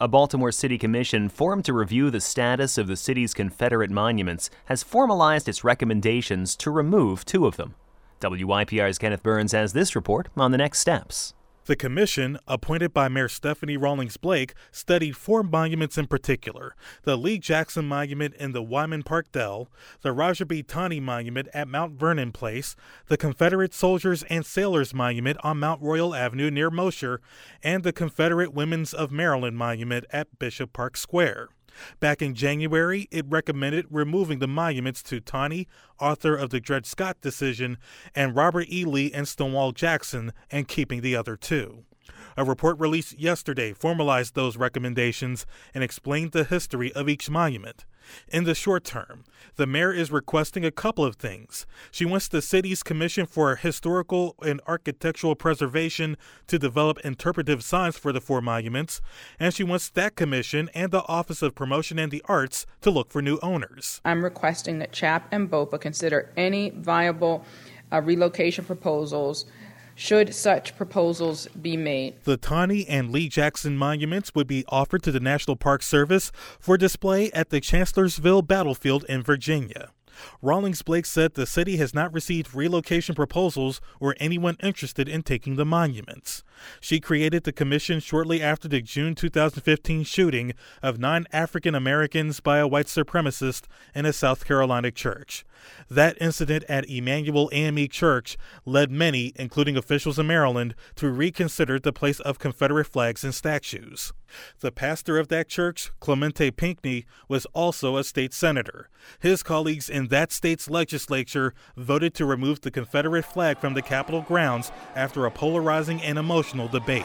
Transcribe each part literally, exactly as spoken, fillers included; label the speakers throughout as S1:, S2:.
S1: A Baltimore City Commission formed to review the status of the city's Confederate monuments has formalized its recommendations to remove two of them. W Y P R's Kenneth Burns has this report on the next steps.
S2: The commission, appointed by Mayor Stephanie Rawlings Blake, studied four monuments in particular: the Lee Jackson Monument in the Wyman Park Dell, the Roger B. Taney Monument at Mount Vernon Place, the Confederate Soldiers and Sailors Monument on Mount Royal Avenue near Mosher, and the Confederate Women's of Maryland Monument at Bishop Park Square. Back in January, it recommended removing the monuments to Taney, author of the Dred Scott decision, and Robert E. Lee and Stonewall Jackson, and keeping the other two. A report released yesterday formalized those recommendations and explained the history of each monument. In the short term, the mayor is requesting a couple of things. She wants the city's Commission for Historical and Architectural Preservation to develop interpretive signs for the four monuments, and she wants that commission and the Office of Promotion and the Arts to look for new owners.
S3: I'm requesting that C H A P and BOPA consider any viable uh, relocation proposals should such proposals be made.
S2: The Taney and Lee Jackson monuments would be offered to the National Park Service for display at the Chancellorsville Battlefield in Virginia. Rawlings Blake said the city has not received relocation proposals or anyone interested in taking the monuments. She created the commission shortly after the June two thousand fifteen shooting of nine African Americans by a white supremacist in a South Carolina church. That incident at Emmanuel A M E Church led many, including officials in Maryland, to reconsider the place of Confederate flags and statues. The pastor of that church, Clemente Pinckney, was also a state senator. His colleagues in that state's legislature voted to remove the Confederate flag from the Capitol grounds after a polarizing and emotional debate.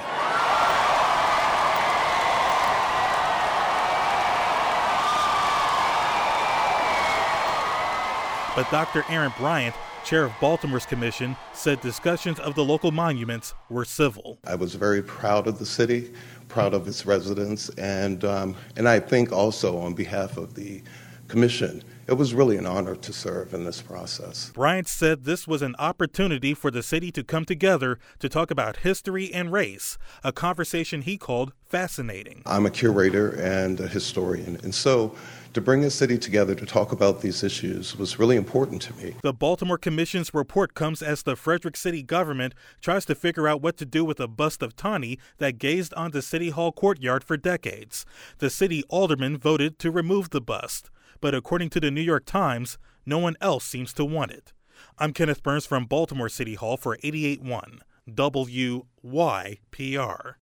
S2: But Doctor Aaron Bryant, chair of Baltimore's commission, said discussions of the local monuments were civil.
S4: I was very proud of the city, proud of its residents, and um, and I think also on behalf of the commission, it was really an honor to serve in this process.
S2: Bryant said this was an opportunity for the city to come together to talk about history and race, a conversation he called fascinating.
S4: I'm a curator and a historian, and so to bring the city together to talk about these issues was really important to me.
S2: The Baltimore Commission's report comes as the Frederick City government tries to figure out what to do with a bust of Taney that gazed on the City Hall courtyard for decades. The city alderman voted to remove the bust, but according to the New York Times, no one else seems to want it. I'm Kenneth Burns from Baltimore City Hall for eighty-eight point one W Y P R.